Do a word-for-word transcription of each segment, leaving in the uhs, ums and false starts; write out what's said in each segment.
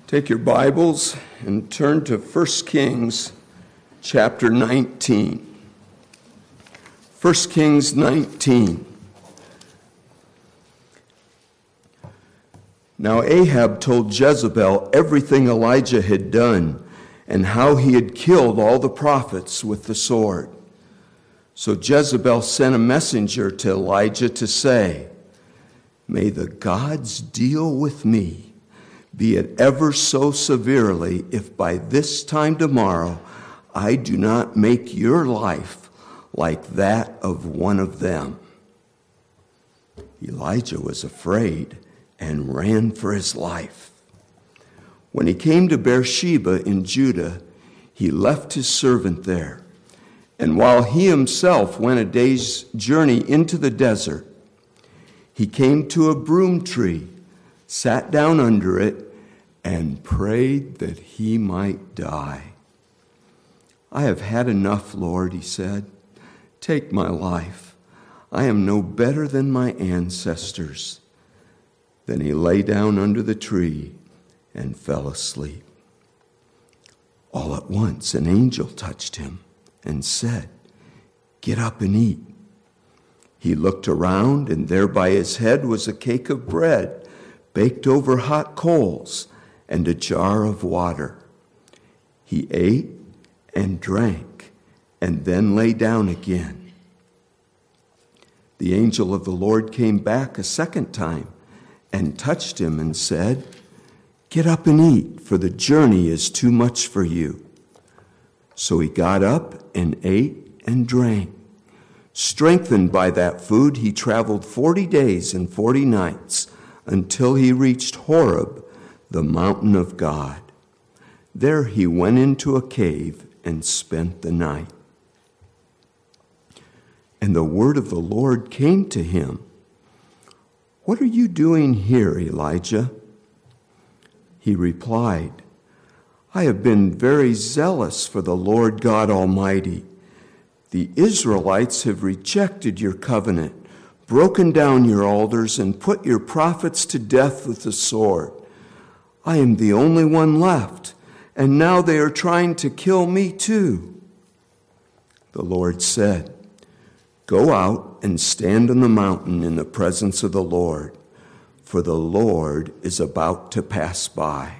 Take your Bibles and turn to First Kings chapter nineteen. First Kings nineteen. Now Ahab told Jezebel everything Elijah had done and how he had killed all the prophets with the sword. So Jezebel sent a messenger to Elijah to say, "May the gods deal with me, be it ever so severely, if by this time tomorrow I do not make your life like that of one of them." Elijah was afraid and ran for his life. When he came to Beersheba in Judah, he left his servant there. And while he himself went a day's journey into the desert, he came to a broom tree, sat down under it, and prayed that he might die. "I have had enough, Lord," he said. "Take my life. I am no better than my ancestors." Then he lay down under the tree and fell asleep. All at once an angel touched him and said, "Get up and eat." He looked around, and there by his head was a cake of bread baked over hot coals and a jar of water. He ate and drank and then lay down again. The angel of the Lord came back a second time and touched him and said, "Get up and eat, for the journey is too much for you." So he got up and ate and drank. Strengthened by that food, he traveled forty days and forty nights until he reached Horeb, the mountain of God. There he went into a cave and spent the night. And the word of the Lord came to him, "What are you doing here, Elijah?" He replied, "I have been very zealous for the Lord God Almighty. The Israelites have rejected your covenant, broken down your altars, and put your prophets to death with the sword. I am the only one left, and now they are trying to kill me too." The Lord said, "Go out and stand on the mountain in the presence of the Lord, for the Lord is about to pass by."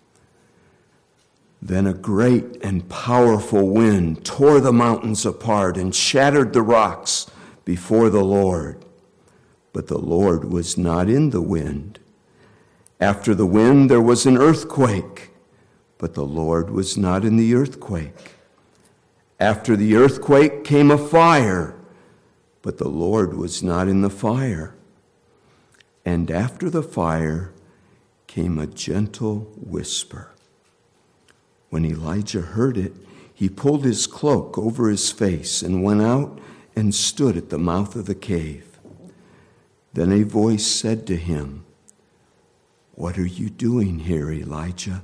Then a great and powerful wind tore the mountains apart and shattered the rocks before the Lord. But the Lord was not in the wind. After the wind there was an earthquake, but the Lord was not in the earthquake. After the earthquake came a fire, but the Lord was not in the fire. And after the fire came a gentle whisper. When Elijah heard it, he pulled his cloak over his face and went out and stood at the mouth of the cave. Then a voice said to him, "What are you doing here, Elijah?"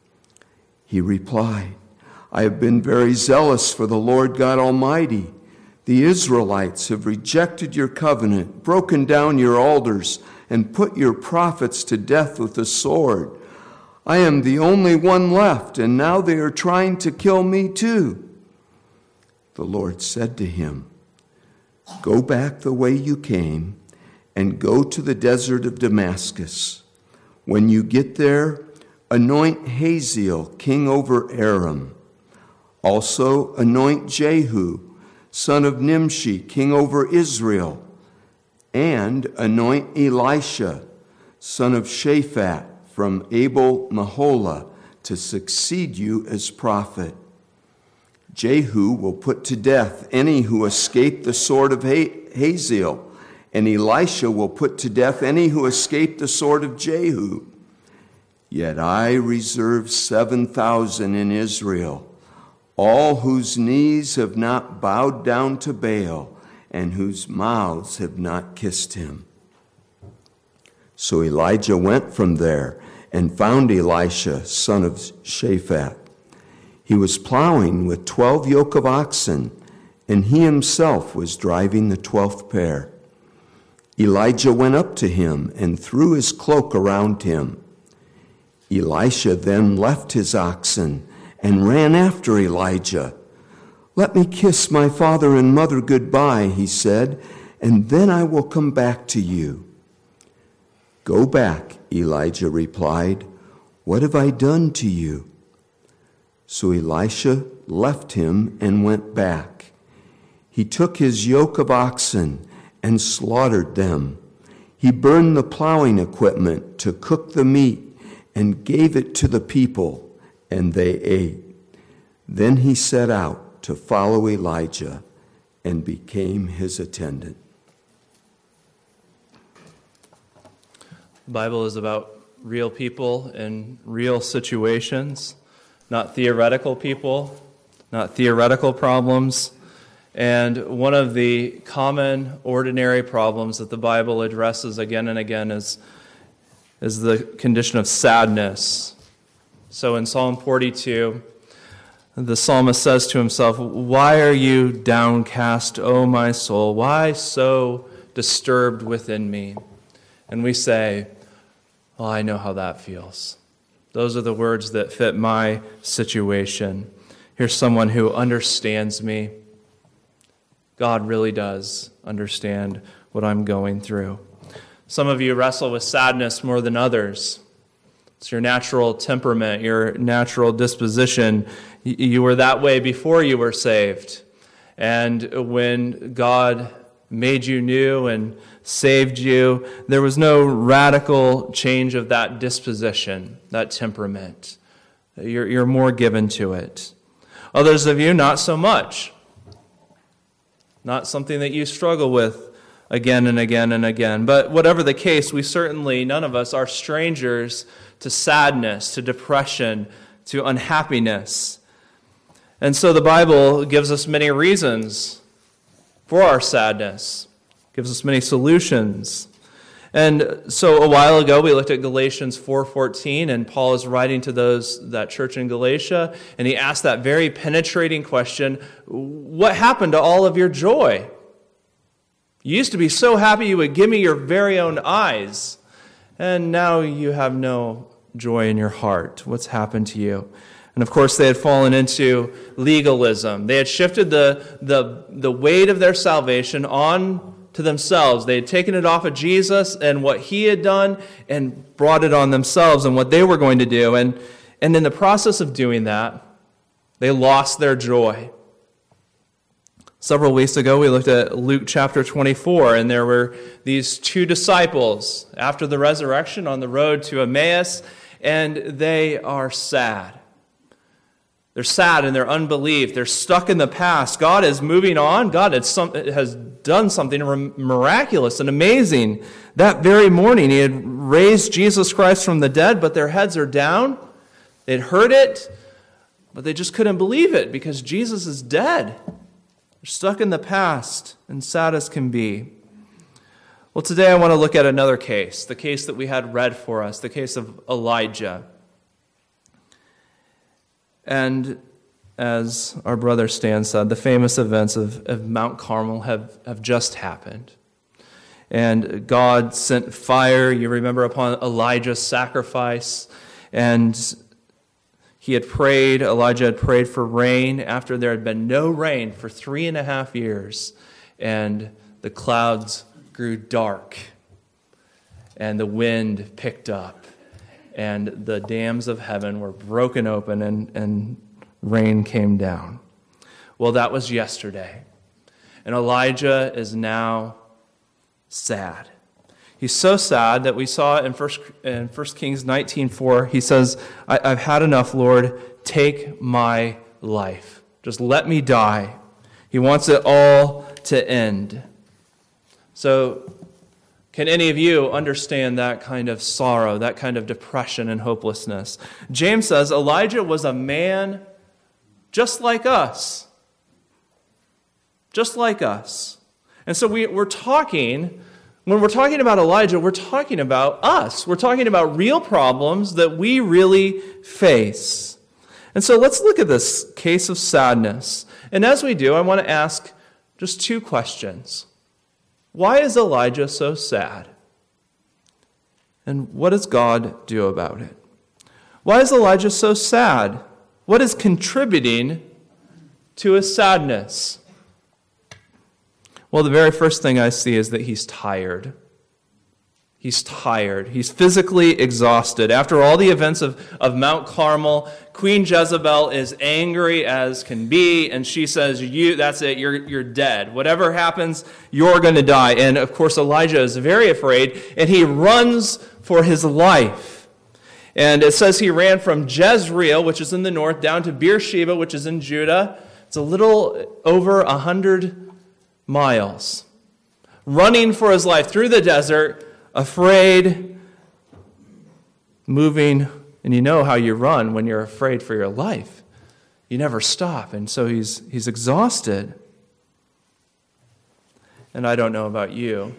He replied, "I have been very zealous for the Lord God Almighty. The Israelites have rejected your covenant, broken down your altars, and put your prophets to death with the sword. I am the only one left, and now they are trying to kill me too." The Lord said to him, "Go back the way you came and go to the desert of Damascus. When you get there, anoint Hazael king over Aram. Also anoint Jehu, son of Nimshi, king over Israel, and anoint Elisha, son of Shaphat, from Abel-Meholah, to succeed you as prophet. Jehu will put to death any who escape the sword of Hazael, and Elisha will put to death any who escape the sword of Jehu. Yet I reserve seven thousand in Israel, all whose knees have not bowed down to Baal, and whose mouths have not kissed him." So Elijah went from there and found Elisha, son of Shaphat. He was plowing with twelve yoke of oxen, and he himself was driving the twelfth pair. Elijah went up to him and threw his cloak around him. Elisha then left his oxen and ran after Elijah. "Let me kiss my father and mother goodbye," he said, "and then I will come back to you." "Go back," Elijah replied. "What have I done to you?" So Elisha left him and went back. He took his yoke of oxen and slaughtered them. He burned the plowing equipment to cook the meat and gave it to the people, and they ate. Then he set out to follow Elijah and became his attendant. The Bible is about real people in real situations, not theoretical people, not theoretical problems. And one of the common, ordinary problems that the Bible addresses again and again is, is the condition of sadness. So in Psalm forty-two, the psalmist says to himself, "Why are you downcast, O my soul? Why so disturbed within me?" And we say, "Well, I know how that feels." Those are the words that fit my situation. Here's someone who understands me. God really does understand what I'm going through. Some of you wrestle with sadness more than others. It's your natural temperament, your natural disposition. You were that way before you were saved. And when God made you new and saved you, there was no radical change of that disposition, that temperament. You're, you're more given to it. Others of you, not so much. Not something that you struggle with again and again and again. But whatever the case, we certainly, none of us, are strangers to sadness, to depression, to unhappiness. And so the Bible gives us many reasons for our sadness, gives us many solutions. And so a while ago we looked at Galatians four fourteen, and Paul is writing to those that church in Galatia, and he asked that very penetrating question, what happened to all of your joy? You used to be so happy you would give me your very own eyes, and now you have no joy in your heart. What's happened to you? And of course they had fallen into legalism. They had shifted the, the, the weight of their salvation on to themselves. They had taken it off of Jesus and what he had done and brought it on themselves and what they were going to do. And, and in the process of doing that, they lost their joy. Several weeks ago, we looked at Luke chapter twenty-four, and there were these two disciples after the resurrection on the road to Emmaus, and they are sad. They're sad in their unbelief. They're stuck in the past. God is moving on. God has, some, has done something miraculous and amazing. That very morning, he had raised Jesus Christ from the dead, but their heads are down. They'd heard it, but they just couldn't believe it because Jesus is dead. They're stuck in the past and sad as can be. Well, today I want to look at another case, the case that we had read for us, the case of Elijah. And as our brother Stan said, the famous events of, of Mount Carmel have, have just happened. And God sent fire, you remember, upon Elijah's sacrifice. And he had prayed, Elijah had prayed for rain after there had been no rain for three and a half years. And the clouds grew dark. And the wind picked up. And the dams of heaven were broken open and, and rain came down. Well, that was yesterday. And Elijah is now sad. He's so sad that we saw in First in First Kings nineteen four, he says, I, I've had enough, Lord. Take my life. Just let me die. He wants it all to end. So, can any of you understand that kind of sorrow, that kind of depression and hopelessness? James says Elijah was a man just like us. Just like us. And so we, we're talking, when we're talking about Elijah, we're talking about us. We're talking about real problems that we really face. And so let's look at this case of sadness. And as we do, I want to ask just two questions. Why is Elijah so sad? And what does God do about it? Why is Elijah so sad? What is contributing to his sadness? Well, the very first thing I see is that he's tired. He's tired. He's physically exhausted. After all the events of, of Mount Carmel, Queen Jezebel is angry as can be, and she says, "You, that's it, you're, you're dead. Whatever happens, you're going to die." And of course, Elijah is very afraid, and he runs for his life. And it says he ran from Jezreel, which is in the north, down to Beersheba, which is in Judah. It's a little over a hundred miles. Running for his life through the desert, afraid, moving, and you know how you run when you're afraid for your life. You never stop, and so he's he's exhausted. And I don't know about you,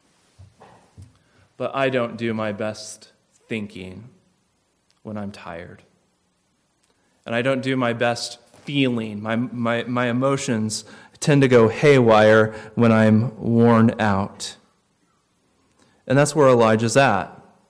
but I don't do my best thinking when I'm tired. And I don't do my best feeling. My my my emotions tend to go haywire when I'm worn out. And that's where Elijah's at.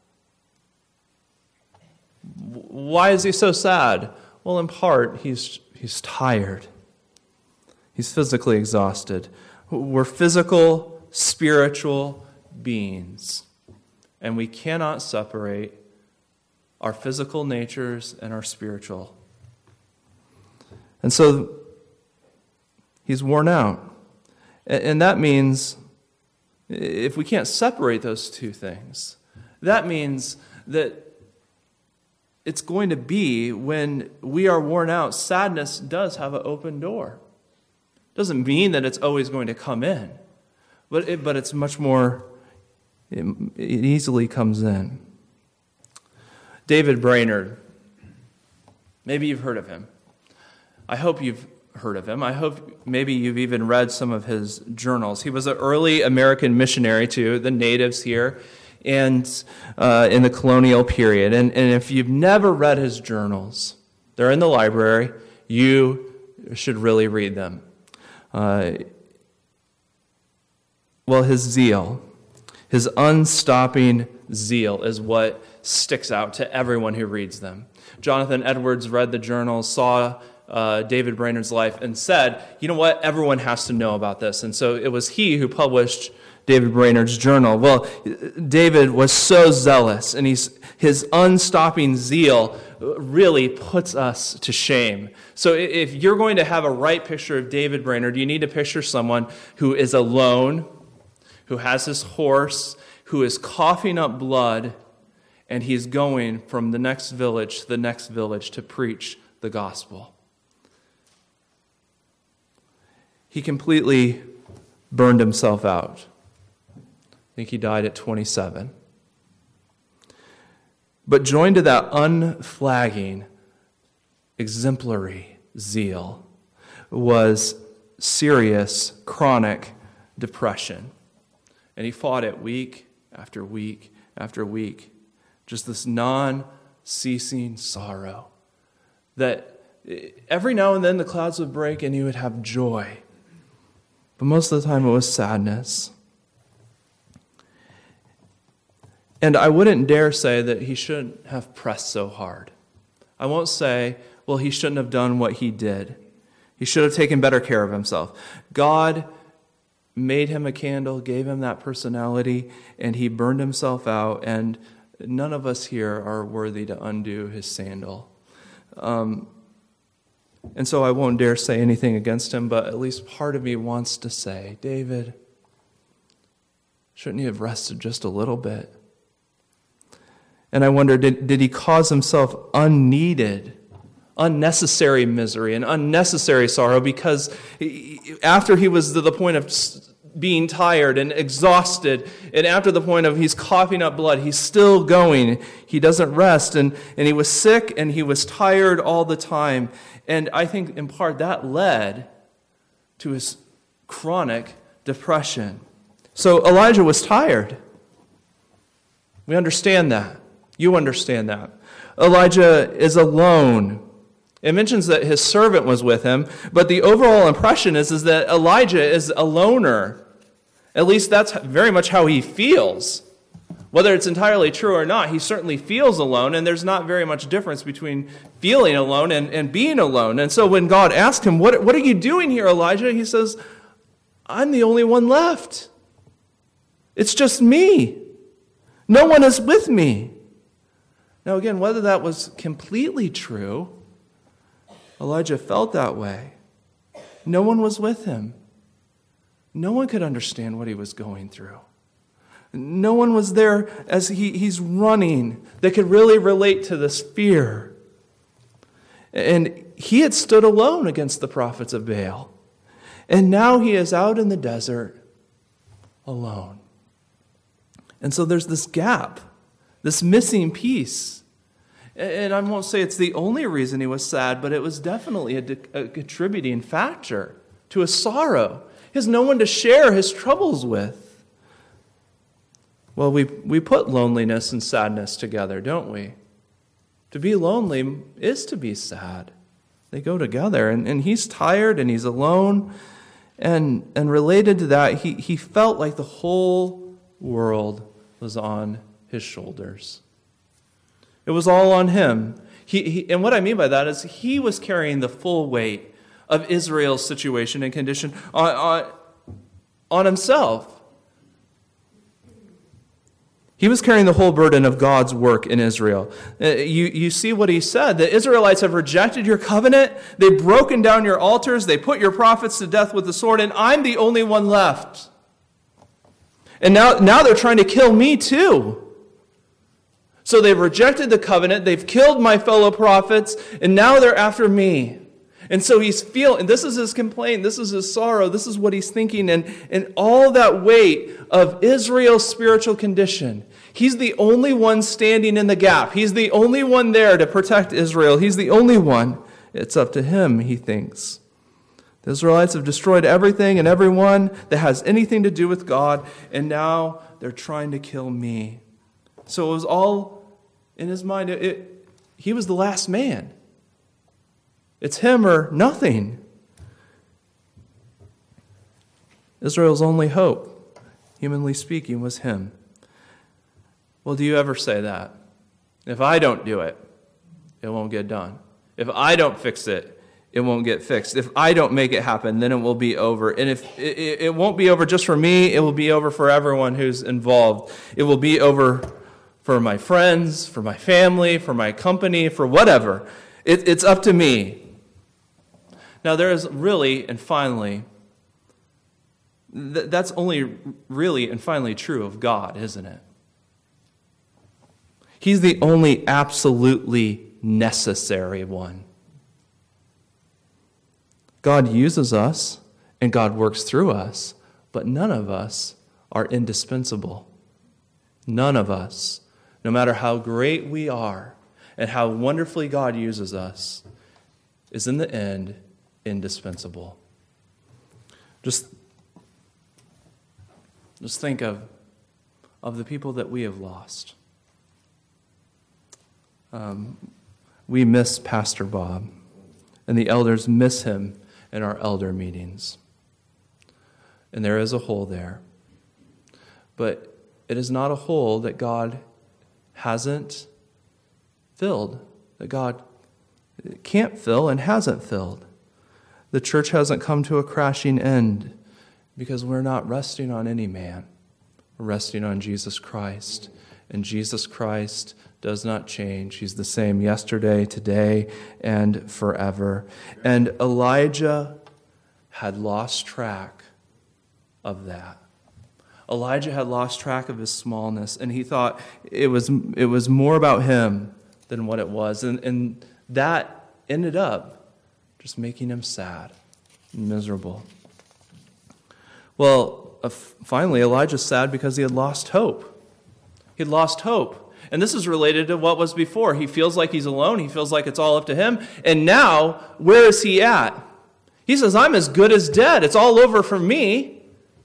Why is he so sad? Well, in part, he's he's tired. He's physically exhausted. We're physical, spiritual beings, and we cannot separate our physical natures and our spiritual. And so he's worn out. And that means, if we can't separate those two things, that means that it's going to be when we are worn out, sadness does have an open door. Doesn't mean that it's always going to come in, but it, but it's much more, it, it easily comes in. David Brainerd, maybe you've heard of him. I hope you've heard of him. I hope maybe you've even read some of his journals. He was an early American missionary to the natives here and uh, in the colonial period. And, and if you've never read his journals, they're in the library. You should really read them. Uh, well, his zeal, his unstopping zeal is what sticks out to everyone who reads them. Jonathan Edwards read the journals, saw Uh, David Brainerd's life, and said, you know what, everyone has to know about this. And so it was he who published David Brainerd's journal. Well, David was so zealous, and he's, his unstopping zeal really puts us to shame. So if you're going to have a right picture of David Brainerd, you need to picture someone who is alone, who has his horse, who is coughing up blood, and he's going from the next village to the next village to preach the gospel. He completely burned himself out. I think he died at twenty-seven. But joined to that unflagging, exemplary zeal was serious, chronic depression. And he fought it week after week after week. Just this non-ceasing sorrow that every now and then the clouds would break and he would have joy. But most of the time it was sadness. And I wouldn't dare say that he shouldn't have pressed so hard. I won't say, well, he shouldn't have done what he did. He should have taken better care of himself. God made him a candle, gave him that personality, and he burned himself out, and none of us here are worthy to undo his sandal. Um, and so I won't dare say anything against him, but at least part of me wants to say, David, shouldn't you have rested just a little bit? And I wonder, did, did he cause himself unneeded, unnecessary misery and unnecessary sorrow because he, after he was to the point of being tired and exhausted, and after the point of he's coughing up blood, he's still going, he doesn't rest, and, and he was sick and he was tired all the time. And I think in part that led to his chronic depression. So Elijah was tired. We understand that. You understand that. Elijah is alone. It mentions that his servant was with him, but the overall impression is, is that Elijah is a loner. At least that's very much how he feels Whether it's entirely true or not, he certainly feels alone, and there's not very much difference between feeling alone and, and being alone. And so when God asked him, what, what are you doing here, Elijah? He says, I'm the only one left. It's just me. No one is with me. Now again, whether that was completely true, Elijah felt that way. No one was with him. No one could understand what he was going through. No one was there as he, he's running that could really relate to this fear. And he had stood alone against the prophets of Baal. And now he is out in the desert alone. And so there's this gap, this missing piece. And I won't say it's the only reason he was sad, but it was definitely a, a contributing factor to his sorrow. He has no one to share his troubles with. Well, we, we put loneliness and sadness together, don't we? To be lonely is to be sad. They go together. And, and he's tired and he's alone. And, and related to that, he, he felt like the whole world was on his shoulders. It was all on him. He, he, and what I mean by that is he was carrying the full weight of Israel's situation and condition on, on, on himself. He was carrying the whole burden of God's work in Israel. Uh, you, you see what he said. The Israelites have rejected your covenant. They've broken down your altars. They put your prophets to death with the sword, and I'm the only one left. And now, now they're trying to kill me too. So they've rejected the covenant. They've killed my fellow prophets, and now they're after me. And so he's feeling, and this is his complaint, this is his sorrow, this is what he's thinking, and, and all that weight of Israel's spiritual condition. He's the only one standing in the gap. He's the only one there to protect Israel. He's the only one. It's up to him, he thinks. The Israelites have destroyed everything and everyone that has anything to do with God, and now they're trying to kill me. So it was all in his mind. It, it, he was the last man. It's him or nothing. Israel's only hope, humanly speaking, was him. Well, do you ever say that? If I don't do it, it won't get done. If I don't fix it, it won't get fixed. If I don't make it happen, then it will be over. And if it, it won't be over just for me, it will be over for everyone who's involved. It will be over for my friends, for my family, for my company, for whatever. It, it's up to me. Now, there is really and finally, th- that's only really and finally true of God, isn't it? He's the only absolutely necessary one. God uses us and God works through us, but none of us are indispensable. None of us, no matter how great we are and how wonderfully God uses us, is in the end indispensable. Just, just think of, of the people that we have lost. Um, we miss Pastor Bob, and the elders miss him in our elder meetings. And there is a hole there. But it is not a hole that God hasn't filled, that God can't fill and hasn't filled. The church hasn't come to a crashing end because we're not resting on any man. We're resting on Jesus Christ. And Jesus Christ does not change. He's the same yesterday, today, and forever. And Elijah had lost track of that. Elijah had lost track of his smallness, and he thought it was it was more about him than what it was. And, and that ended up just making him sad and miserable. Well, uh, finally, Elijah's sad because he had lost hope. He had lost hope. And this is related to what was before. He feels like he's alone. He feels like it's all up to him. And now, where is he at? He says, I'm as good as dead. It's all over for me.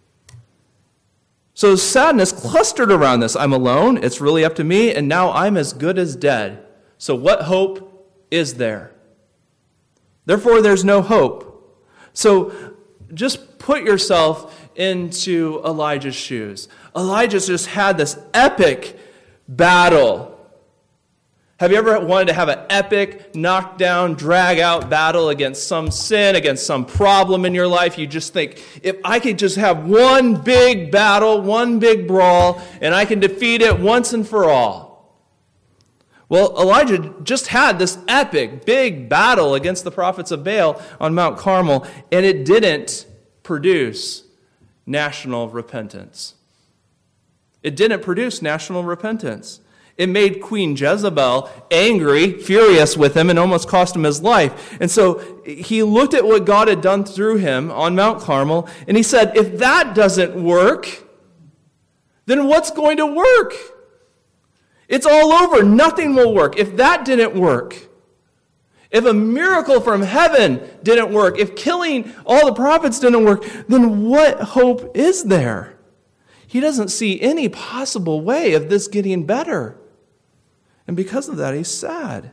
So sadness clustered around this. I'm alone. It's really up to me. And now I'm as good as dead. So what hope is there? Therefore, there's no hope. So just put yourself into Elijah's shoes. Elijah just had this epic battle. Have you ever wanted to have an epic, knockdown, drag-out battle against some sin, against some problem in your life? You just think, if I could just have one big battle, one big brawl, and I can defeat it once and for all. Well, Elijah just had this epic, big battle against the prophets of Baal on Mount Carmel, and it didn't produce national repentance. It didn't produce national repentance. It made Queen Jezebel angry, furious with him, and almost cost him his life. And so he looked at what God had done through him on Mount Carmel, and he said, if that doesn't work, then what's going to work? It's all over. Nothing will work. If that didn't work, if a miracle from heaven didn't work, if killing all the prophets didn't work, then what hope is there? He doesn't see any possible way of this getting better. And because of that, he's sad.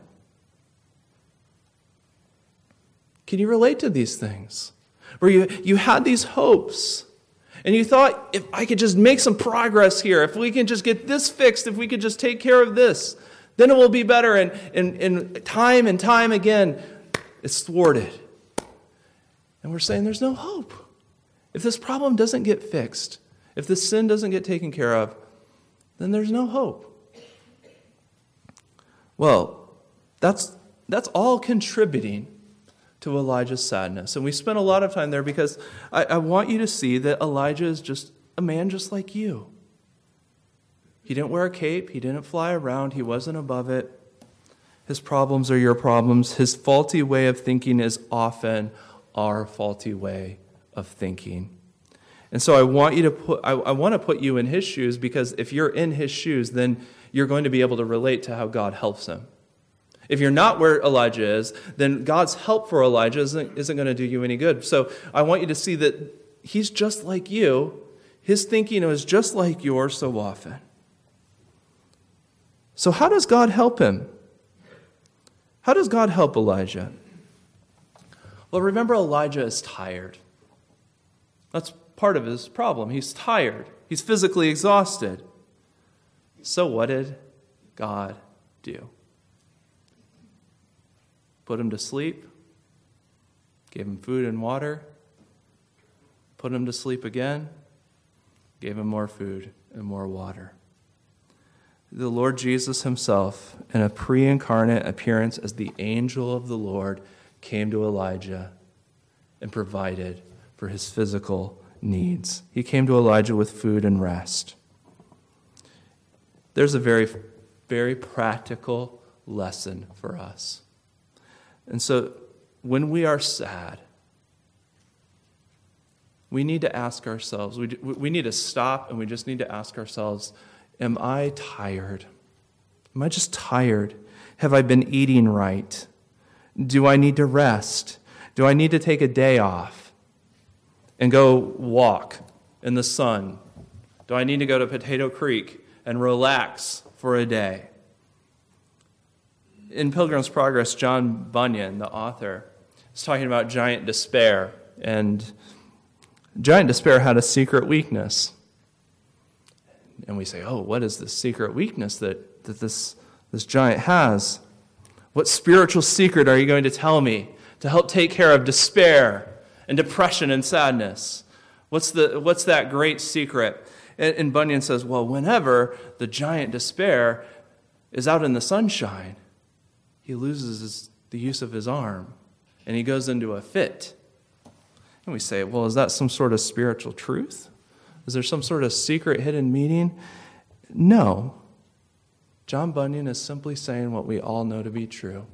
Can you relate to these things? Where you, you had these hopes, and you thought, if I could just make some progress here, if we can just get this fixed, if we could just take care of this, then it will be better. And, and, and time and time again, it's thwarted. And we're saying there's no hope. If this problem doesn't get fixed, if this sin doesn't get taken care of, then there's no hope. Well, that's that's all contributing to Elijah's sadness. And we spent a lot of time there because I, I want you to see that Elijah is just a man just like you. He didn't wear a cape. He didn't fly around. He wasn't above it. His problems are your problems. His faulty way of thinking is often our faulty way of thinking. And so I want you to put I, I want to put you in his shoes, because if you're in his shoes, then you're going to be able to relate to how God helps him. If you're not where Elijah is, then God's help for Elijah isn't, isn't going to do you any good. So I want you to see that he's just like you. His thinking is just like yours so often. So how does God help him? How does God help Elijah? Well, remember, Elijah is tired. That's part of his problem. He's tired. He's physically exhausted. So what did God do? Put him to sleep, gave him food and water, put him to sleep again, gave him more food and more water. The Lord Jesus himself, in a pre-incarnate appearance as the angel of the Lord, came to Elijah and provided for his physical needs. He came to Elijah with food and rest. There's a very, very practical lesson for us. And so when we are sad, we need to ask ourselves, we, we need to stop and we just need to ask ourselves, am I tired? Am I just tired? Have I been eating right? Do I need to rest? Do I need to take a day off and go walk in the sun? Do I need to go to Potato Creek and relax for a day? In Pilgrim's Progress, John Bunyan, the author, is talking about giant despair. And giant despair had a secret weakness. And we say, oh, what is this secret weakness that, that this, this giant has? What spiritual secret are you going to tell me to help take care of despair and depression and sadness? What's the what's that great secret? And, and Bunyan says, well, whenever the giant despair is out in the sunshine, he loses his, the use of his arm, and he goes into a fit. And we say, well, is that some sort of spiritual truth? Is there some sort of secret hidden meaning? No. John Bunyan is simply saying what we all know to be true.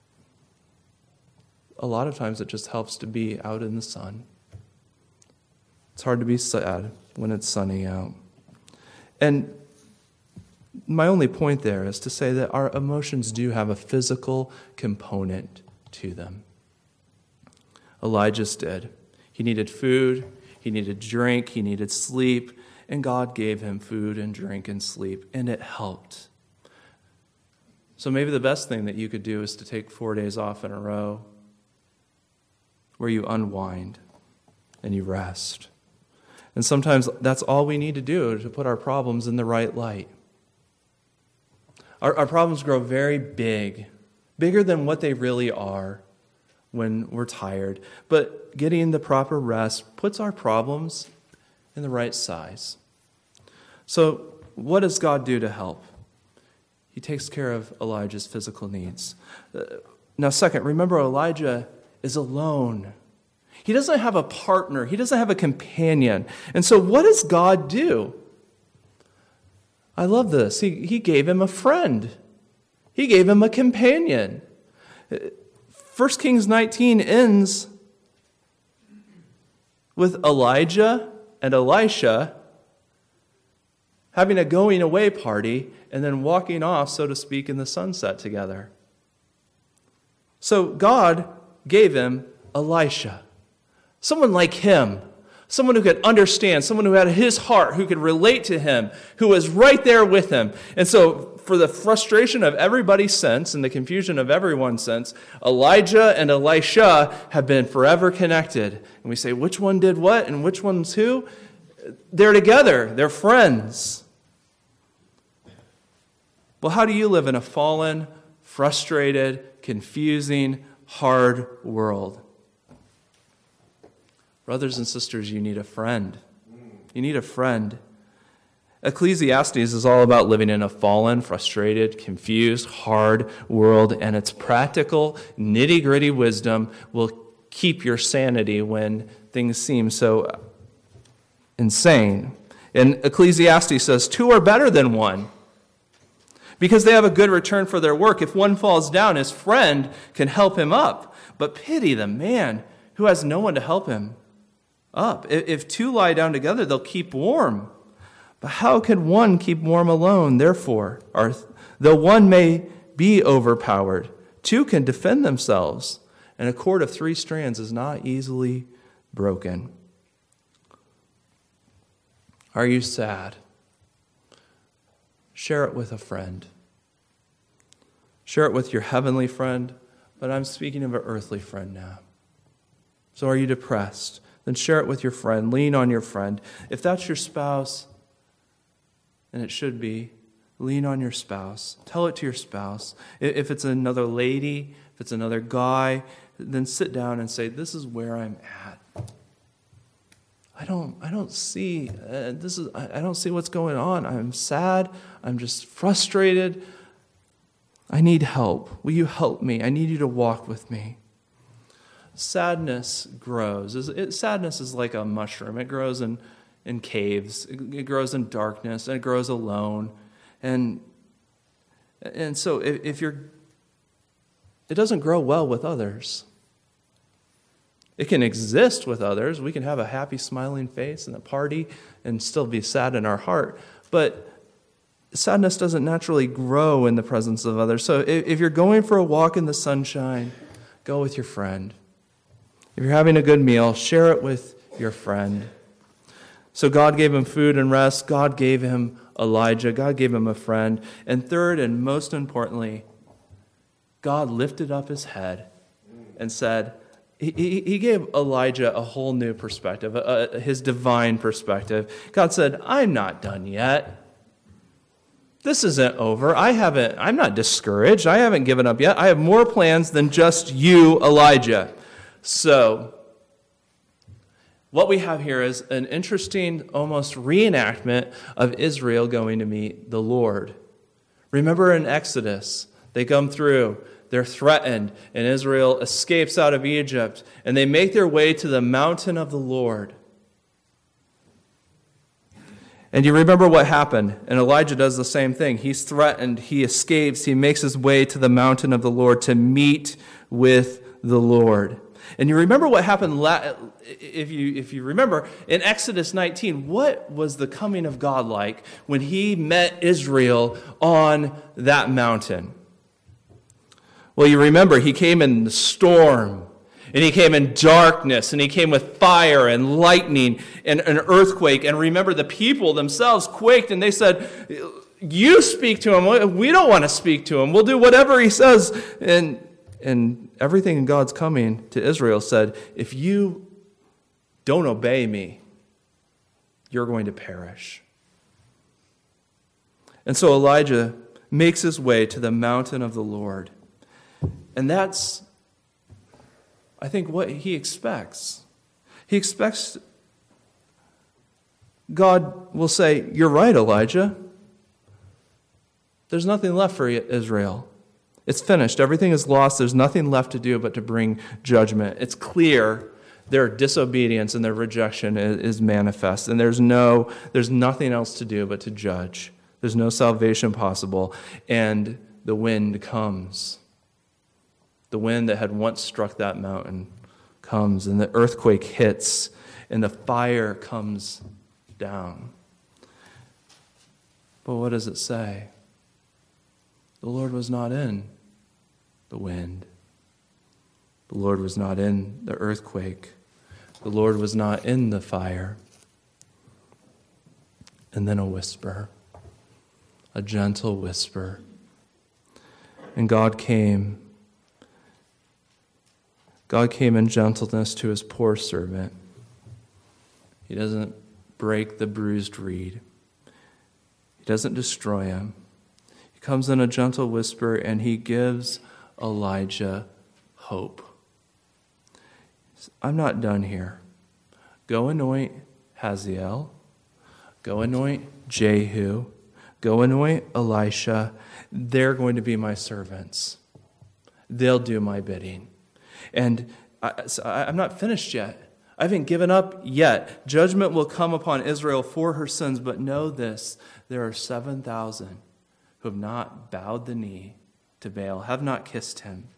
A lot of times it just helps to be out in the sun. It's hard to be sad when it's sunny out. And my only point there is to say that our emotions do have a physical component to them. Elijah's did. He needed food, he needed drink, he needed sleep, and God gave him food and drink and sleep, and it helped. So maybe the best thing that you could do is to take four days off in a row where you unwind and you rest. And sometimes that's all we need to do to put our problems in the right light. Our, our problems grow very big, bigger than what they really are when we're tired. But getting the proper rest puts our problems in the right size. So what does God do to help? He takes care of Elijah's physical needs. Uh, now, second, remember Elijah is alone. He doesn't have a partner. He doesn't have a companion. And so what does God do? I love this. He, he gave him a friend. He gave him a companion. First Kings nineteen ends with Elijah and Elisha having a going away party and then walking off, so to speak, in the sunset together. So God gave him Elisha. Someone like him, someone who could understand, someone who had his heart, who could relate to him, who was right there with him. And so for the frustration of everybody's sense and the confusion of everyone's sense, Elijah and Elisha have been forever connected. And we say, which one did what and which one's who? They're together. They're friends. Well, how do you live in a fallen, frustrated, confusing, hard world? Brothers and sisters, you need a friend. You need a friend. Ecclesiastes is all about living in a fallen, frustrated, confused, hard world, and its practical, nitty-gritty wisdom will keep your sanity when things seem so insane. And Ecclesiastes says, two are better than one, because they have a good return for their work. If one falls down, his friend can help him up. But pity the man who has no one to help him up. If two lie down together, they'll keep warm. But how can one keep warm alone? Therefore, or, though one may be overpowered, two can defend themselves. And a cord of three strands is not easily broken. Are you sad? Share it with a friend. Share it with your heavenly friend, but I'm speaking of an earthly friend now. So are you depressed? Then share it with your friend. Lean on your friend. If that's your spouse, and it should be, lean on your spouse. Tell it to your spouse. If it's another lady, if it's another guy, then sit down and say, this is where I'm at. I don't I don't see uh, this is I don't see what's going on. I'm sad. I'm just frustrated. I need help. Will you help me? I need you to walk with me. Sadness grows. It, sadness is like a mushroom. It grows in, in caves. It, it grows in darkness, and it grows alone. And and so if, if you're, it doesn't grow well with others. It can exist with others. We can have a happy, smiling face and a party and still be sad in our heart. But sadness doesn't naturally grow in the presence of others. So if, if you're going for a walk in the sunshine, go with your friend. If you're having a good meal, share it with your friend. So God gave him food and rest. God gave him Elijah. God gave him a friend. And third, and most importantly, God lifted up his head and said, he, he, he gave Elijah a whole new perspective, a, a, his divine perspective. God said, I'm not done yet. This isn't over. I haven't, I'm not discouraged. I haven't given up yet. I have more plans than just you, Elijah. So, what we have here is an interesting, almost reenactment of Israel going to meet the Lord. Remember in Exodus, they come through, they're threatened, and Israel escapes out of Egypt, and they make their way to the mountain of the Lord. And you remember what happened, and Elijah does the same thing. He's threatened, he escapes, he makes his way to the mountain of the Lord to meet with the Lord. And you remember what happened, if you if you remember, in Exodus nineteen, what was the coming of God like when he met Israel on that mountain? Well, you remember, he came in the storm, and he came in darkness, and he came with fire and lightning and an earthquake. And remember, the people themselves quaked, and they said, you speak to him. We don't want to speak to him. We'll do whatever he says. And And everything in God's coming to Israel said, if you don't obey me, you're going to perish. And so Elijah makes his way to the mountain of the Lord. And that's, I think, what he expects. He expects God will say, you're right, Elijah. There's nothing left for Israel. It's finished. Everything is lost. There's nothing left to do but to bring judgment. It's clear their disobedience and their rejection is manifest. And there's no, there's nothing else to do but to judge. There's no salvation possible. And the wind comes. The wind that had once struck that mountain comes, and the earthquake hits, and the fire comes down. But what does it say? The Lord was not in the wind. The Lord was not in the earthquake. The Lord was not in the fire. And then a whisper, a gentle whisper. And God came. God came in gentleness to his poor servant. He doesn't break the bruised reed. He doesn't destroy him. He comes in a gentle whisper, and he gives Elijah hope. I'm not done here. Go anoint Hazael. Go anoint Jehu. Go anoint Elisha. They're going to be my servants. They'll do my bidding. And I, so I, I'm not finished yet. I haven't given up yet. Judgment will come upon Israel for her sins, but know this, there are seven thousand who have not bowed the knee to Baal, have not kissed him.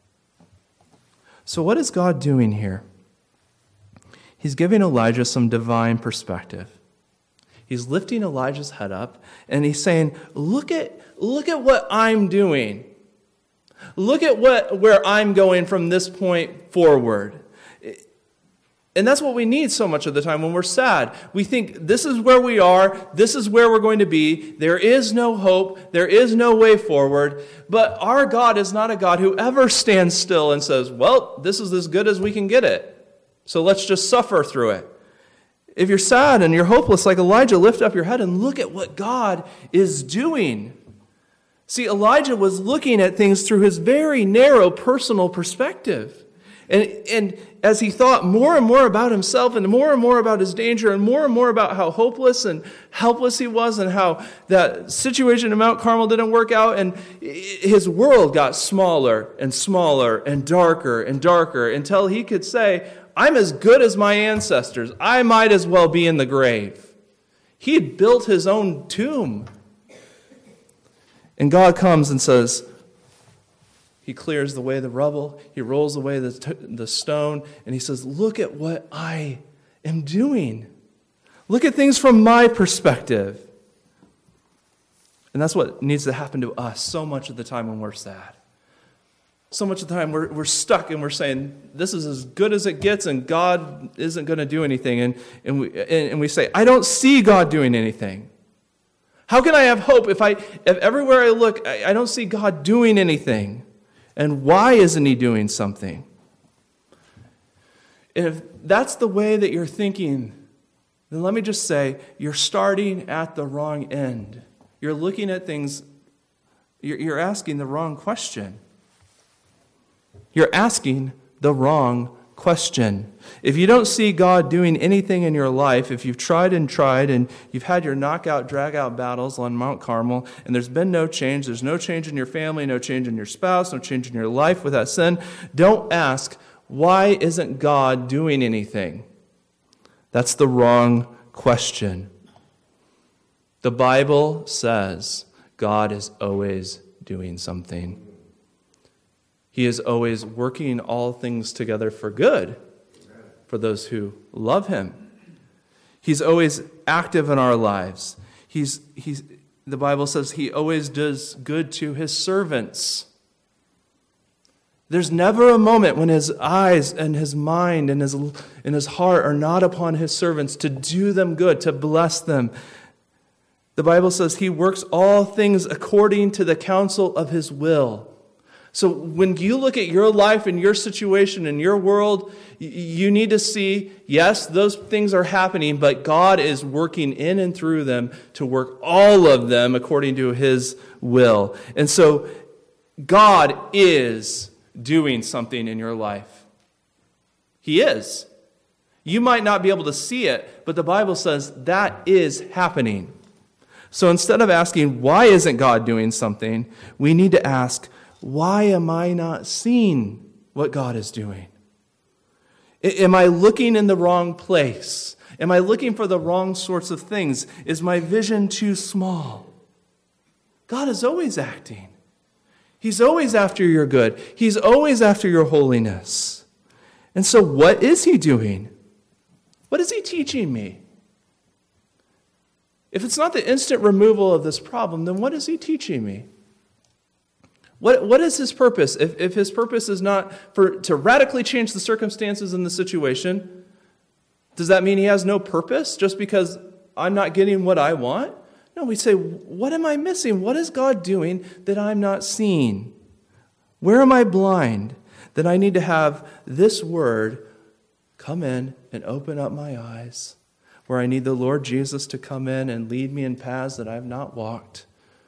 So what is God doing here? He's giving Elijah some divine perspective. He's lifting Elijah's head up, and he's saying, look at, look at what I'm doing. Look at what where I'm going from this point forward. And that's what we need so much of the time when we're sad. We think this is where we are, this is where we're going to be, there is no hope, there is no way forward. But our God is not a God who ever stands still and says, well, this is as good as we can get it, so let's just suffer through it. If you're sad and you're hopeless like Elijah, lift up your head and look at what God is doing. See, Elijah was looking at things through his very narrow personal perspective. And, and as he thought more and more about himself and more and more about his danger and more and more about how hopeless and helpless he was and how that situation in Mount Carmel didn't work out, and his world got smaller and smaller and darker and darker until he could say, I'm as good as my ancestors. I might as well be in the grave. He had built his own tomb. And God comes and says, he clears away the rubble, he rolls away the, t- the stone, and he says, look at what I am doing. Look at things from my perspective. And that's what needs to happen to us so much of the time when we're sad. So much of the time we're, we're stuck and we're saying, this is as good as it gets and God isn't going to do anything. And, and, we, and, and we say, I don't see God doing anything. How can I have hope if I if everywhere I look, I, I don't see God doing anything? And why isn't he doing something? And if that's the way that you're thinking, then let me just say, you're starting at the wrong end. You're looking at things, you're, you're asking the wrong question. You're asking the wrong question. If you don't see God doing anything in your life, if you've tried and tried and you've had your knockout, drag-out battles on Mount Carmel, and there's been no change, there's no change in your family, no change in your spouse, no change in your life with that sin, don't ask, why isn't God doing anything? That's the wrong question. The Bible says God is always doing something. He is always working all things together for good for those who love him. He's always active in our lives. He's, he's, the Bible says he always does good to his servants. There's never a moment when his eyes and his mind and his, and his heart are not upon his servants to do them good, to bless them. The Bible says he works all things according to the counsel of his will. So when you look at your life and your situation and your world, you need to see, yes, those things are happening, but God is working in and through them to work all of them according to his will. And so God is doing something in your life. He is. You might not be able to see it, but the Bible says that is happening. So instead of asking, why isn't God doing something, we need to ask, why am I not seeing what God is doing? Am I looking in the wrong place? Am I looking for the wrong sorts of things? Is my vision too small? God is always acting. He's always after your good. He's always after your holiness. And so what is he doing? What is he teaching me? If it's not the instant removal of this problem, then what is he teaching me? What, what is his purpose? If, if his purpose is not for to radically change the circumstances in the situation, does that mean he has no purpose just because I'm not getting what I want? No, we say, what am I missing? What is God doing that I'm not seeing? Where am I blind that I need to have this word come in and open up my eyes? Where I need the Lord Jesus to come in and lead me in paths that I have not walked.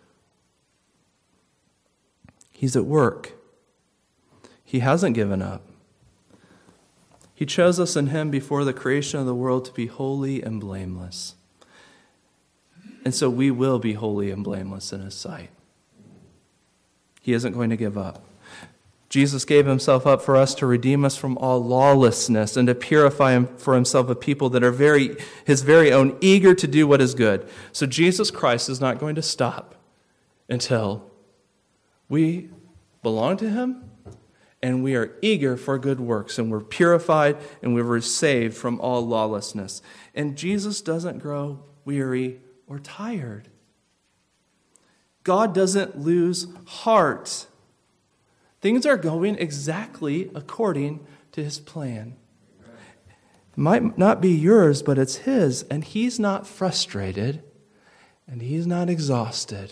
He's at work. He hasn't given up. He chose us in him before the creation of the world to be holy and blameless. And so we will be holy and blameless in his sight. He isn't going to give up. Jesus gave himself up for us to redeem us from all lawlessness and to purify him for himself a people that are very his very own, eager to do what is good. So Jesus Christ is not going to stop until we belong to him and we are eager for good works and we're purified and we're saved from all lawlessness. And Jesus doesn't grow weary or tired. God doesn't lose heart. Things are going exactly according to his plan. It might not be yours, but it's his, and he's not frustrated and he's not exhausted.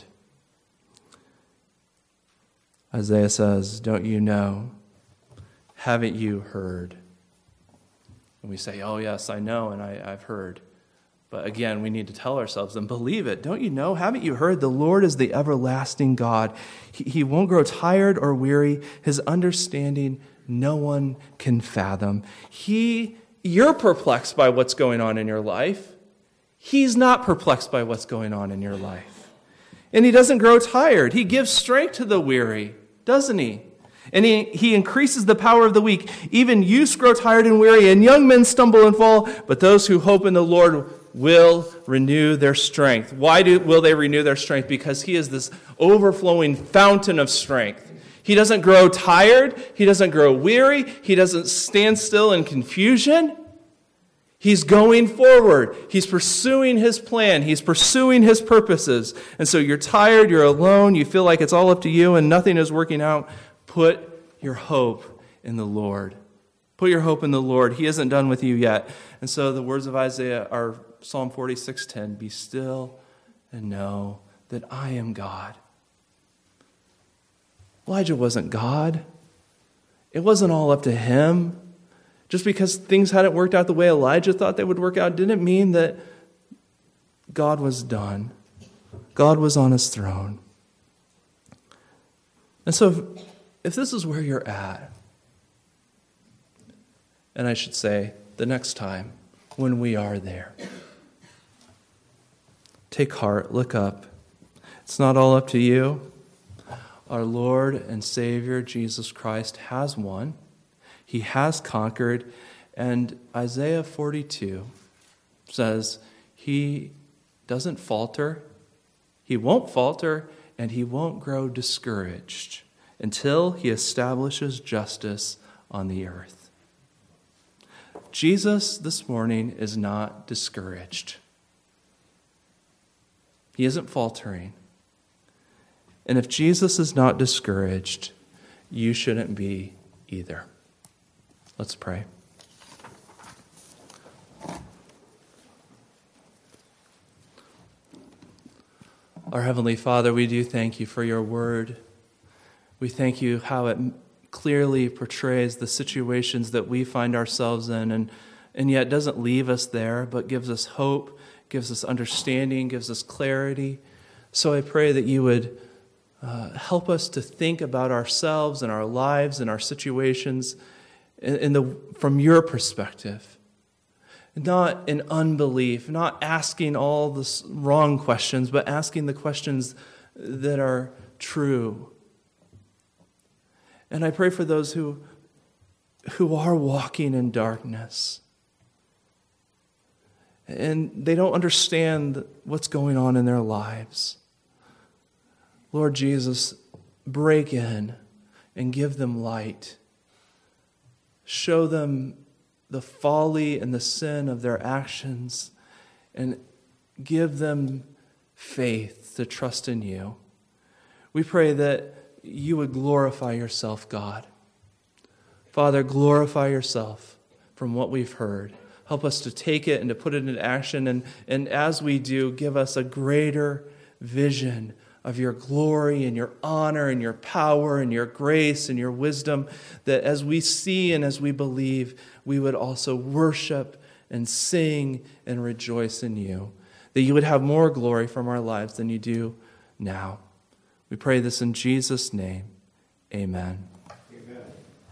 Isaiah says, don't you know? Haven't you heard? And we say, oh yes, I know and I, I've heard. But again, we need to tell ourselves and believe it. Don't you know? Haven't you heard? The Lord is the everlasting God. He, he won't grow tired or weary. His understanding no one can fathom. He, you're perplexed by what's going on in your life. He's not perplexed by what's going on in your life. And he doesn't grow tired. He gives strength to the weary, doesn't he? And he, he increases the power of the weak. Even youths grow tired and weary, and young men stumble and fall. But those who hope in the Lord will renew their strength. Why do, will they renew their strength? Because he is this overflowing fountain of strength. He doesn't grow tired. He doesn't grow weary. He doesn't stand still in confusion. He's going forward. He's pursuing his plan. He's pursuing his purposes. And so you're tired, you're alone, you feel like it's all up to you and nothing is working out. Put your hope in the Lord. Put your hope in the Lord. He isn't done with you yet. And so the words of Isaiah are Psalm forty-six ten. Be still and know that I am God. Elijah wasn't God. It wasn't all up to him. Just because things hadn't worked out the way Elijah thought they would work out didn't mean that God was done. God was on his throne. And so if, if this is where you're at, and I should say the next time when we are there, take heart, look up. It's not all up to you. Our Lord and Savior Jesus Christ has won. He has conquered. And Isaiah forty-two says he doesn't falter. He won't falter and he won't grow discouraged until he establishes justice on the earth. Jesus this morning is not discouraged. He isn't faltering. And if Jesus is not discouraged, you shouldn't be either. Let's pray. Our Heavenly Father, we do thank you for your word. We thank you how it clearly portrays the situations that we find ourselves in, and, and yet doesn't leave us there, but gives us hope, gives us understanding, gives us clarity. So I pray that you would uh, help us to think about ourselves and our lives and our situations in, in the from your perspective. Not in unbelief, not asking all the wrong questions, but asking the questions that are true. And I pray for those who, who are walking in darkness, and they don't understand what's going on in their lives. Lord Jesus, break in and give them light. Show them the folly and the sin of their actions, and give them faith to trust in you. We pray that you would glorify yourself, God. Father, glorify yourself from what we've heard. Help us to take it and to put it into action, and, and as we do, give us a greater vision of your glory and your honor and your power and your grace and your wisdom, that as we see and as we believe, we would also worship and sing and rejoice in you, that you would have more glory from our lives than you do now. We pray this in Jesus' name. Amen.